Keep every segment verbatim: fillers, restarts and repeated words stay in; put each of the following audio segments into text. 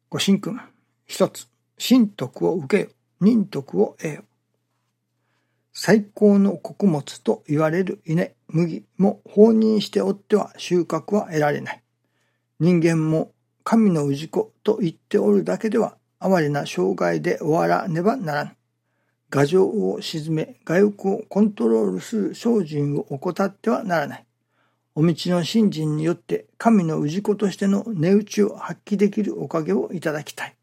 ご神君。一つ、神徳を受けよ。仁徳を得よ。最高の穀物と言われる稲、麦も放任しておっては収穫は得られない。人間も神の氏子と言っておるだけでは哀れな生涯で終わらねばならぬ。牙城を鎮め、我欲をコントロールする精進を怠ってはならない。お道の信心によって神の氏子としての値打ちを発揮できるおかげをいただきたい。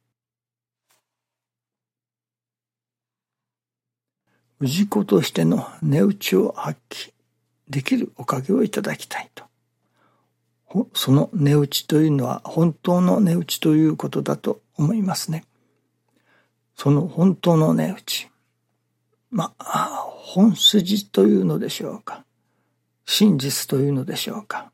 氏子としての値打ちを発揮できるおかげをいただきたいと。その値打ちというのは本当の値打ちということだと思いますね。その本当の値打ち。まあ、本筋というのでしょうか。真実というのでしょうか。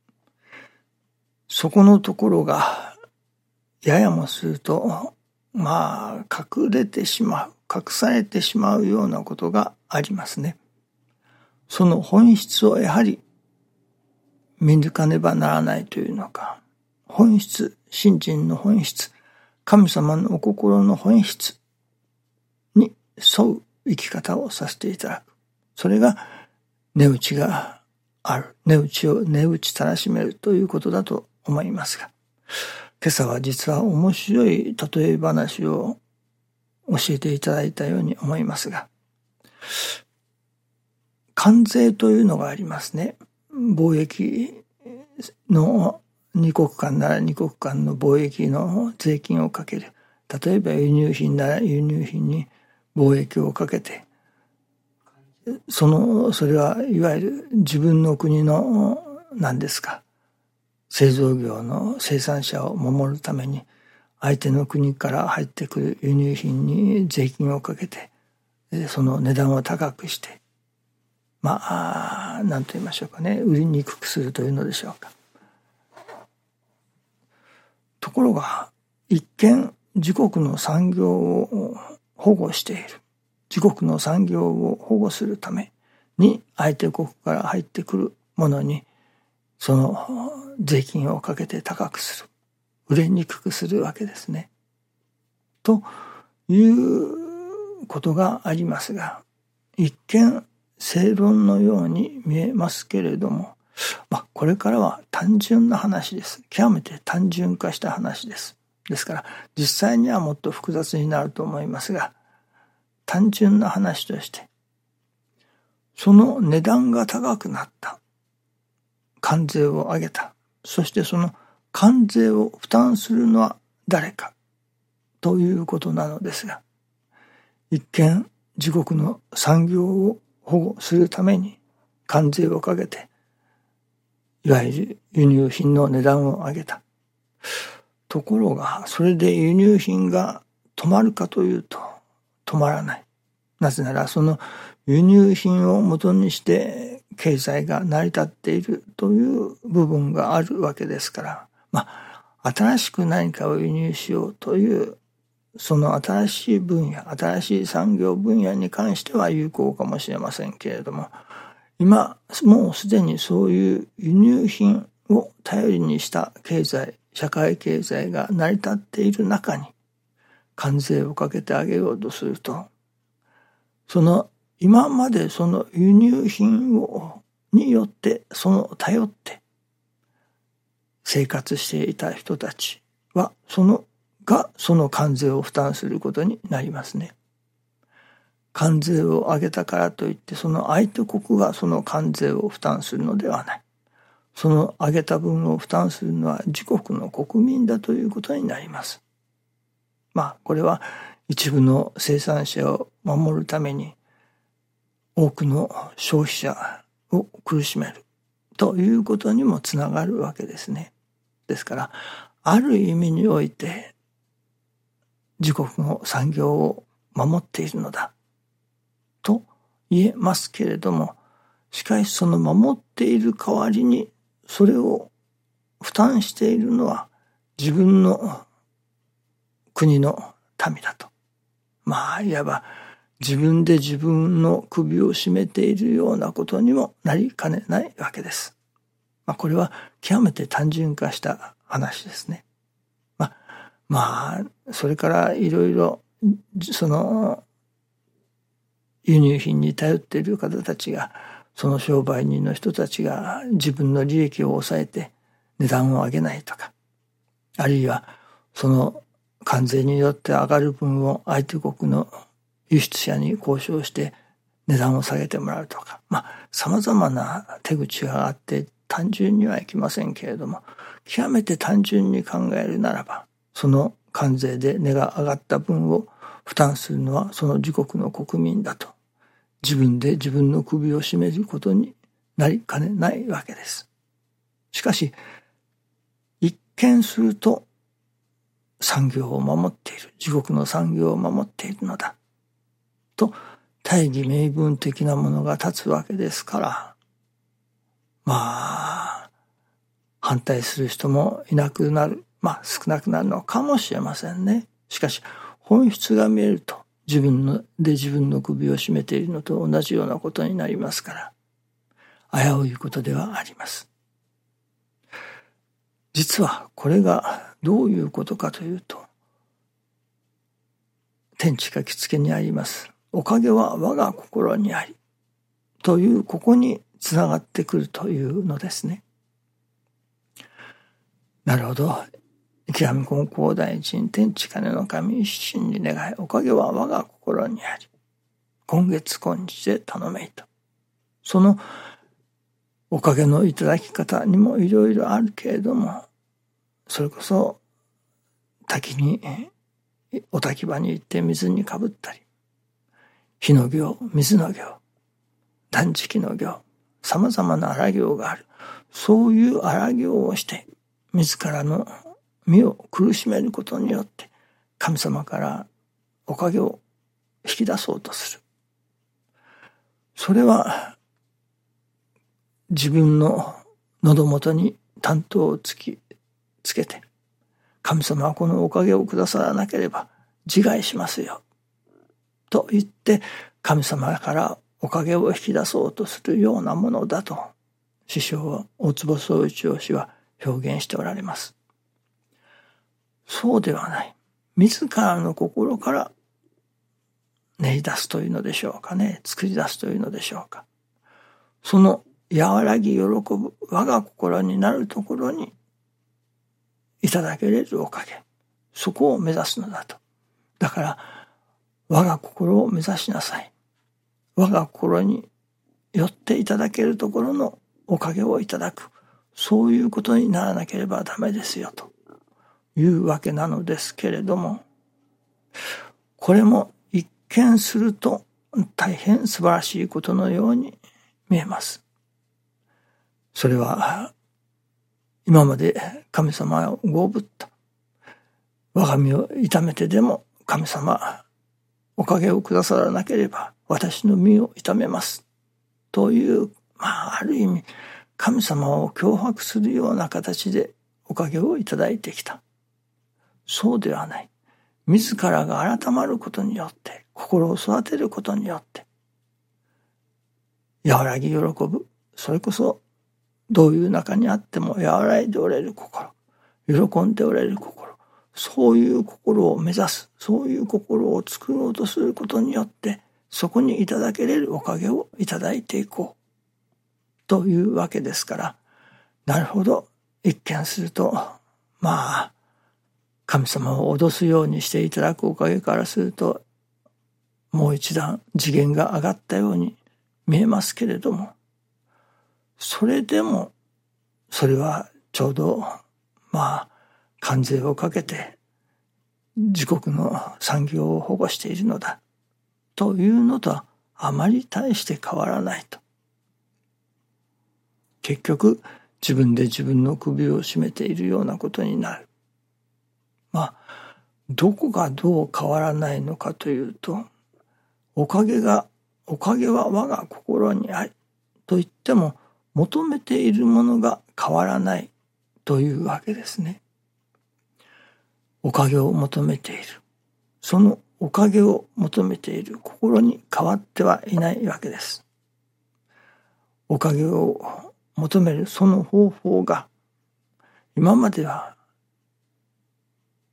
そこのところがややもするとまあ隠れてしまう、隠されてしまうようなことがありますね。その本質をやはり見抜かねばならないというのか、本質、信心の本質、神様のお心の本質に沿う生き方をさせていただく。それが値打ちがある。値打ちを値打ちたらしめるということだと思いますが、今朝は実は面白い例え話を教えていただいたように思いますが、関税というのがありますね。貿易の二国間なら二国間の貿易の税金をかける。例えば輸入品なら輸入品に貿易をかけて、そのそれはいわゆる自分の国の何ですか、製造業の生産者を守るために相手の国から入ってくる輸入品に税金をかけて、その値段を高くして、まあ何と言いましょうかね、売りにくくするというのでしょうか。ところが一見自国の産業を保護している、自国の産業を保護するために相手国から入ってくるものにその税金をかけて高くする、売れにくくするわけですね。ということがありますが、一見正論のように見えますけれども、まあ、これからは単純な話です。極めて単純化した話です。ですから実際にはもっと複雑になると思いますが、単純な話として、その値段が高くなった、関税を上げた、そしてその関税を負担するのは誰かということなのですが、一見自国の産業を保護するために関税をかけて、いわゆる輸入品の値段を上げた。ところがそれで輸入品が止まるかというと止まらない。なぜならその輸入品を元にして経済が成り立っているという部分があるわけですから、まあ新しく何かを輸入しようというその新しい分野、新しい産業分野に関しては有効かもしれませんけれども、今もうすでにそういう輸入品を頼りにした経済、社会経済が成り立っている中に関税をかけてあげようとすると、その今までその輸入品をによってその頼って生活していた人たちはそのがその関税を負担することになりますね。関税を上げたからといってその相手国がその関税を負担するのではない。その上げた分を負担するのは自国の国民だということになります。まあこれは一部の生産者を守るために多くの消費者を苦しめるということにもつながるわけですね。ですからある意味において自国の産業を守っているのだと言えますけれども、しかしその守っている代わりにそれを負担しているのは自分の国の民だと。まあいわば自分で自分の首を絞めているようなことにもなりかねないわけです。まあこれは極めて単純化した話ですね。まあまあそれからいろいろその輸入品に頼っている方たちが、その商売人の人たちが自分の利益を抑えて値段を上げないとか、あるいはその関税によって上がる分を相手国の輸出者に交渉して値段を下げてもらうとか、まあ様々な手口があって単純にはいきませんけれども、極めて単純に考えるならば、その関税で値が上がった分を負担するのはその自国の国民だと、自分で自分の首を絞めることになりかねないわけです。しかし一見すると産業を守っている、自国の産業を守っているのだと大義名分的なものが立つわけですから、まあ反対する人もいなくなる、まあ少なくなるのかもしれませんね。しかし本質が見えると、自分ので自分の首を絞めているのと同じようなことになりますから、危ういことではあります。実はこれがどういうことかというと、天地書きつけにありますおかげは我が心にありという、ここにつながってくるというのですね。なるほど。池上金光大臣天地金の神一心に願い、おかげは我が心にあり、今月今日で頼めいと。そのおかげのいただき方にもいろいろあるけれども、それこそ滝にお滝場に行って水にかぶったり、火の行、水の行、断食の行、さまざまな荒行がある。そういう荒行をして自らの身を苦しめることによって神様からおかげを引き出そうとする。それは自分の喉元に担当をつきつけて、神様はこのおかげをくださらなければ自害しますよと言って神様からおかげを引き出そうとするようなものだと師匠は大坪宗一郎氏は表現しておられます。そうではない。自らの心から練り出すというのでしょうかね。作り出すというのでしょうか。その和らぎ喜ぶ我が心になるところにいただけれるおかげ。そこを目指すのだと。だから我が心を目指しなさい。我が心によっていただけるところのおかげをいただく。そういうことにならなければダメですよというわけなのですけれども、これも一見すると大変素晴らしいことのように見えます。それは今まで神様をごぶった。我が身を痛めてでも神様おかげをくださらなければ私の身を痛めますという、まあある意味神様を脅迫するような形でおかげをいただいてきた。そうではない。自らが改まることによって、心を育てることによって、和らぎ喜ぶ。それこそどういう中にあっても和らいでおれる心、喜んでおれる心、そういう心を目指す、そういう心を作ろうとすることによって、そこにいただけれるおかげをいただいていこうというわけですから、なるほど、一見するとまあ神様を脅すようにしていただくおかげからするともう一段次元が上がったように見えますけれども、それでもそれはちょうどまあ関税をかけて自国の産業を保護しているのだというのとはあまり大して変わらないと。結局自分で自分の首を絞めているようなことになる。まあどこがどう変わらないのかというと、おかげがおかげは我が心にありと言っても求めているものが変わらないというわけですね。おかげを求めている。そのおかげを求めている心に変わってはいないわけです。おかげを求めるその方法が今までは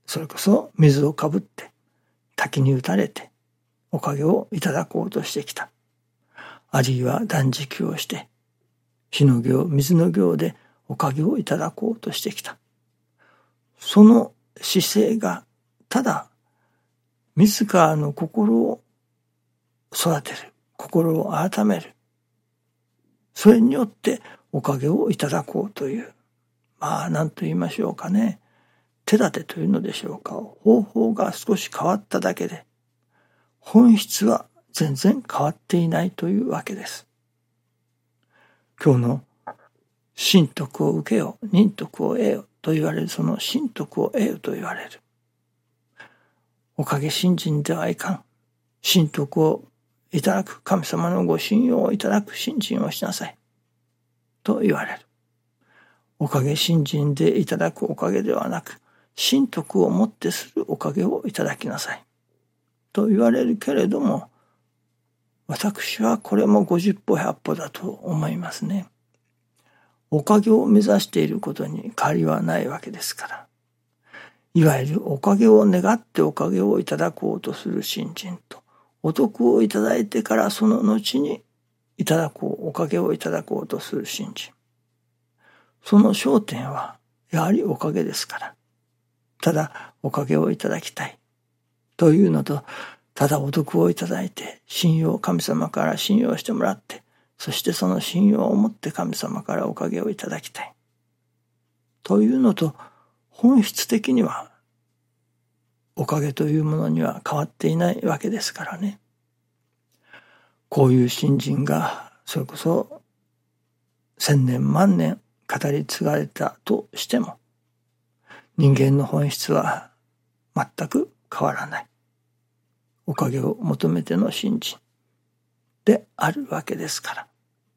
それこそ水をかぶって滝に打たれておかげをいただこうとしてきた。あるいは断食をして火の行、水の行でおかげをいただこうとしてきた。その姿勢がただ自らの心を育てる、心を改める、それによっておかげをいただこうという、まあ何と言いましょうかね、手立てというのでしょうか、方法が少し変わっただけで本質は全然変わっていないというわけです。今日の神徳を受けよ、仁徳を得よと言われる、その神徳を得よと言われる。おかげ信心ではいかん。神徳をいただく、神様のご信用をいただく信心をしなさい。と言われる。おかげ信心でいただくおかげではなく、神徳をもってするおかげをいただきなさい。と言われるけれども、私はこれもごじゅっぽひゃっぽだと思いますね。おかげを目指していることに変わりはないわけですから。いわゆるおかげを願っておかげをいただこうとする信心と、お得をいただいてからその後にいただこう、おかげをいただこうとする信心。その焦点はやはりおかげですから。ただおかげをいただきたいというのと、ただお得をいただいて信用、神様から信用してもらって、そしてその信用を持って神様からおかげをいただきたいというのと、本質的にはおかげというものには変わっていないわけですからね。こういう信心がそれこそ千年万年語り継がれたとしても、人間の本質は全く変わらない。おかげを求めての信心であるわけですから。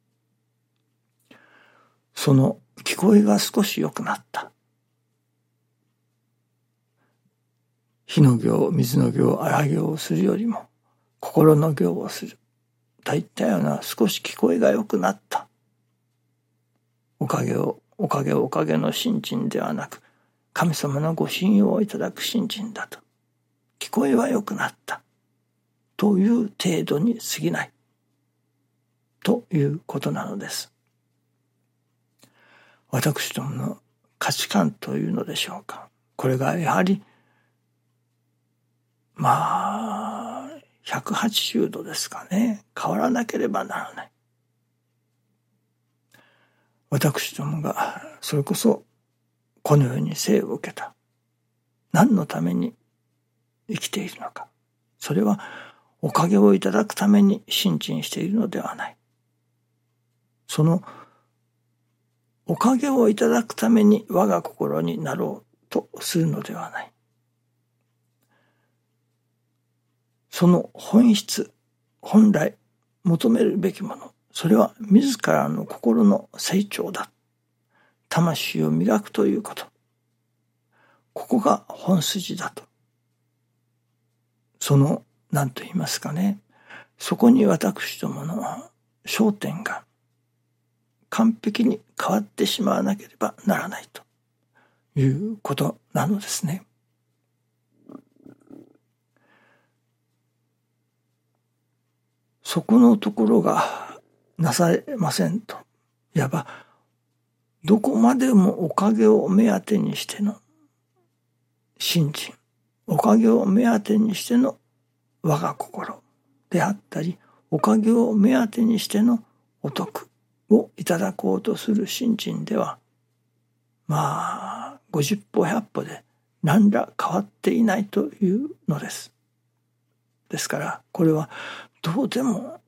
その聞こえが少し良くなった。火の行、水の行、荒行をするよりも心の行をするといったような少し聞こえが良くなった。おかげを、おかげをおかげの信心ではなく、神様のご信用をいただく信心だと。聞こえは良くなった。という程度に過ぎない。ということなのです。私どもの価値観というのでしょうか。これがやはり、まあ、ひゃくはちじゅうどですかね。変わらなければならない。私どもがそれこそこの世に生を受けた。何のために生きているのか。それはおかげをいただくために信心しているのではない。そのおかげをいただくために我が心になろうとするのではない。その本質、本来求めるべきもの、それは自らの心の成長だ。魂を磨くということ。ここが本筋だと。その、何と言いますかね。そこに私どもの焦点が完璧に変わってしまわなければならないということなのですね。そこのところがなされませんと、いわばどこまでもおかげを目当てにしての信心、おかげを目当てにしての我が心であったり、おかげを目当てにしてのお得をいただこうとする信心では、まあごじゅっぽひゃっぽで何ら変わっていないというのです。ですからこれはどうでも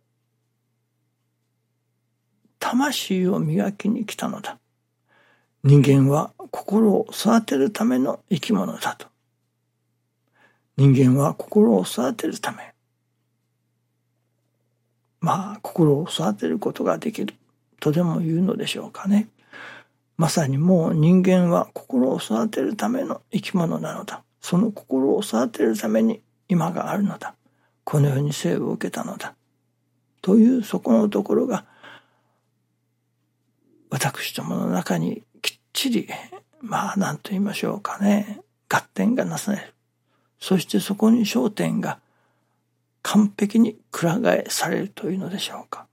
魂を磨きに来たのだ。人間は心を育てるための生き物だと。人間は心を育てるため、まあ心を育てることができるとでも言うのでしょうかね。まさにもう人間は心を育てるための生き物なのだ。その心を育てるために今があるのだ。この世に生を受けたのだ。というそこのところが私どもの中にきっちり、まあ何と言いましょうかね、 合点がなされる。そしてそこに焦点が完璧にくら替えされるというのでしょうか。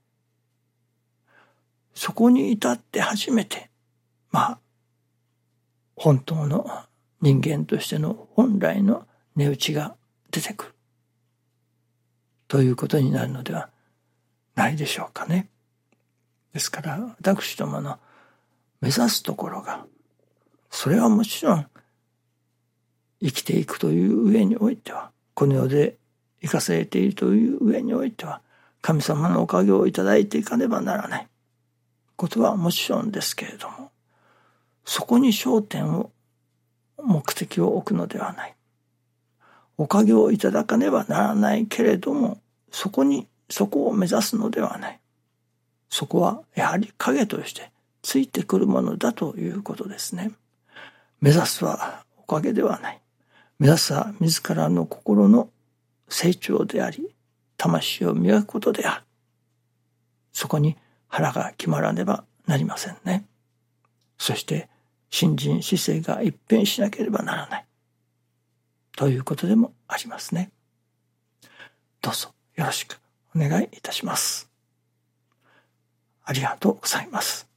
そこに至って初めて、まあ、本当の人間としての本来の値打ちが出てくる。ということになるのではないでしょうかね。ですから、私どもの目指すところが、それはもちろん、生きていくという上においては、この世で生かされているという上においては、神様のおかげをいただいていかねばならないことはもちろんですけれども、そこに焦点を、目的を置くのではない。おかげをいただかねばならないけれども、そこに、そこを目指すのではない。そこはやはり影としてついてくるものだということですね。目指すはおかげではない。目指すは自らの心の成長であり、魂を磨くことである。そこに腹が決まらねばなりませんね。そして信心姿勢が一変しなければならない。ということでもありますね。どうぞよろしくお願いいたします。ありがとうございます。